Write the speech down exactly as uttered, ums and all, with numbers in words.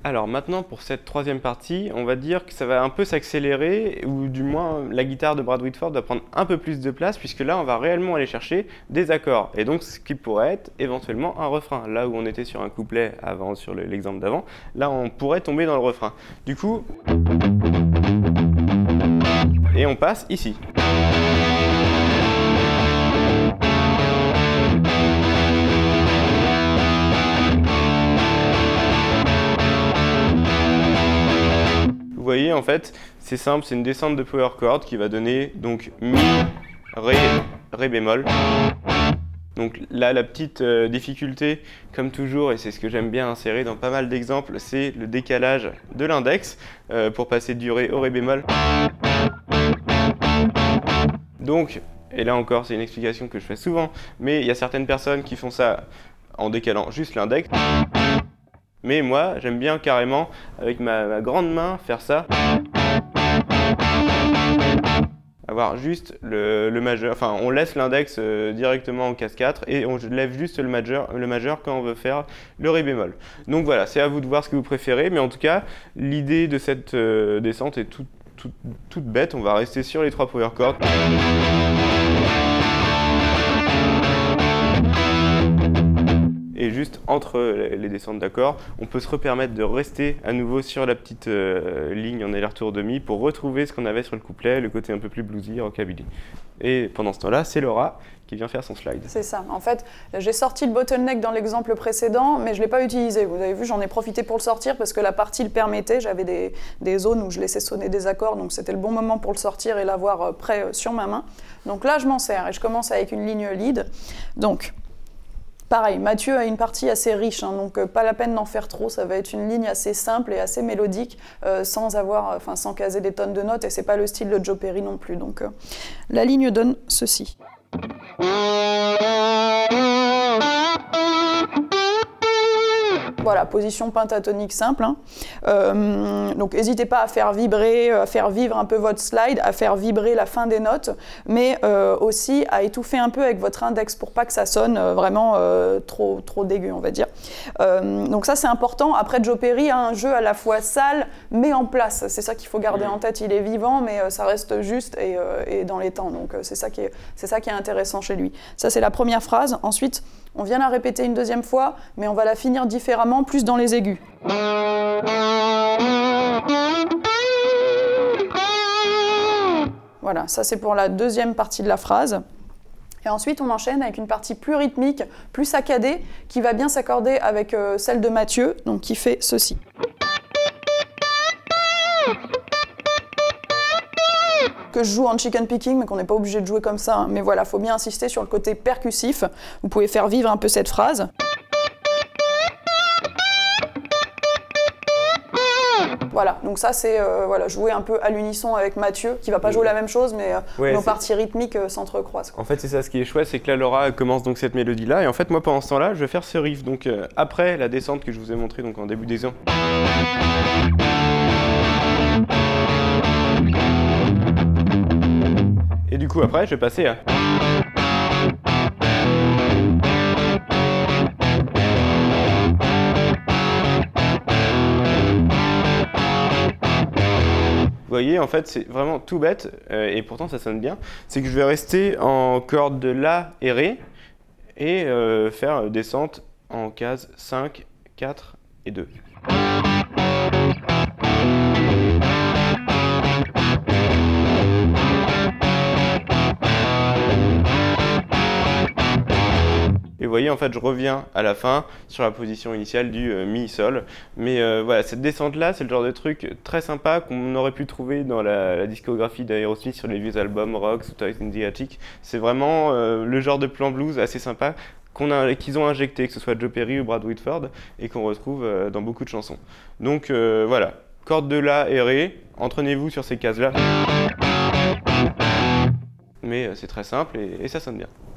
Alors maintenant pour cette troisième partie, on va dire que ça va un peu s'accélérer, ou du moins la guitare de Brad Whitford va prendre un peu plus de place, puisque là on va réellement aller chercher des accords, et donc ce qui pourrait être éventuellement un refrain. Là où on était sur un couplet avant, sur l'exemple d'avant, là on pourrait tomber dans le refrain. Du coup, et on passe ici. Vous voyez, en fait, c'est simple, c'est une descente de power chord qui va donner donc Mi, Ré, Ré bémol. Donc là, la petite euh, difficulté, comme toujours, et c'est ce que j'aime bien insérer dans pas mal d'exemples, c'est le décalage de l'index euh, pour passer du Ré au Ré bémol. Donc, et là encore, c'est une explication que je fais souvent, mais il y a certaines personnes qui font ça en décalant juste l'index. Mais moi, j'aime bien carrément, avec ma, ma grande main, faire ça. Avoir juste le, le majeur, enfin on laisse l'index euh, directement en case quatre et on lève juste le majeur, le majeur quand on veut faire le Ré bémol. Donc voilà, c'est à vous de voir ce que vous préférez, mais en tout cas, l'idée de cette euh, descente est toute, toute, toute bête. On va rester sur les trois power chords. Et juste entre les descentes d'accords, on peut se repermettre de rester à nouveau sur la petite euh, ligne en aller-retour de mi pour retrouver ce qu'on avait sur le couplet, le côté un peu plus bluesy, rockabilly. Et pendant ce temps-là, c'est Laura qui vient faire son slide. C'est ça. En fait, j'ai sorti le bottleneck dans l'exemple précédent, mais je ne l'ai pas utilisé. Vous avez vu, j'en ai profité pour le sortir parce que la partie le permettait. J'avais des, des zones où je laissais sonner des accords, donc c'était le bon moment pour le sortir et l'avoir prêt sur ma main. Donc là, je m'en sers et je commence avec une ligne lead. Donc, pareil, Mathieu a une partie assez riche, hein, donc euh, pas la peine d'en faire trop, ça va être une ligne assez simple et assez mélodique, euh, sans avoir, enfin sans caser des tonnes de notes, et c'est pas le style de Joe Perry non plus. Donc euh, la ligne donne ceci. Voilà, position pentatonique simple. Hein. Euh, donc n'hésitez pas à faire vibrer, à faire vivre un peu votre slide, à faire vibrer la fin des notes, mais euh, aussi à étouffer un peu avec votre index pour pas que ça sonne vraiment euh, trop, trop dégueu, on va dire. Euh, donc ça c'est important. Après, Joe Perry a un jeu à la fois sale mais en place. C'est ça qu'il faut garder en tête. Il est vivant, mais euh, ça reste juste et, euh, et dans les temps. Donc euh, c'est ça qui est, c'est ça qui est intéressant chez lui. Ça c'est la première phrase. Ensuite, on vient la répéter une deuxième fois, mais on va la finir différemment, plus dans les aigus. Voilà, ça c'est pour la deuxième partie de la phrase. Et ensuite, on enchaîne avec une partie plus rythmique, plus saccadée, qui va bien s'accorder avec euh, celle de Mathieu, donc qui fait ceci. Que je joue en chicken picking, mais qu'on n'est pas obligé de jouer comme ça. Hein. Mais voilà, il faut bien insister sur le côté percussif. Vous pouvez faire vivre un peu cette phrase. Voilà, donc ça c'est euh, voilà, jouer un peu à l'unisson avec Mathieu, qui va pas jouer la même chose, mais euh, ouais, nos parties rythmiques euh, s'entrecroisent. En fait, c'est ça, ce qui est chouette, c'est que là, Laura commence donc cette mélodie-là, et en fait, moi, pendant ce temps-là, je vais faire ce riff. Donc, euh, après la descente que je vous ai montrée donc en début d'exemple. Et du coup, après, je vais passer à... Vous voyez, en fait, c'est vraiment tout bête, euh, et pourtant ça sonne bien. C'est que je vais rester en corde de La et Ré, et euh, faire descente en case cinq, quatre et deux. Et vous voyez, en fait, je reviens à la fin sur la position initiale du euh, Mi-Sol. Mais euh, voilà, cette descente-là, c'est le genre de truc très sympa qu'on aurait pu trouver dans la, la discographie d'Aerosmith sur les vieux albums Rocks ou Toys in the Attic. C'est vraiment euh, le genre de plan blues assez sympa qu'on a, qu'ils ont injecté, que ce soit Joe Perry ou Brad Whitford, et qu'on retrouve euh, dans beaucoup de chansons. Donc euh, voilà, corde de La et Ré, entraînez-vous sur ces cases-là. Mais euh, c'est très simple et, et ça sonne bien.